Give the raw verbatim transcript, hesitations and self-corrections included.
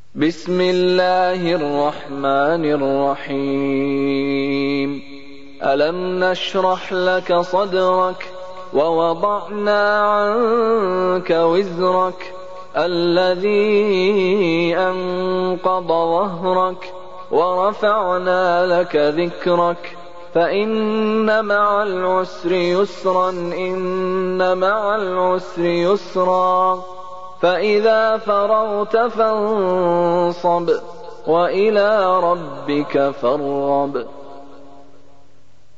بسم الله الرحمن الرحيم ألم نشرح لك صدرك ووضعنا عنك وزرك الذي أنقض ظهرك ورفعنا لك ذكرك فإن مع العسر يسرا إن مع العسر يسرا فإذا فرغت فانصب وإلى ربك فارغب.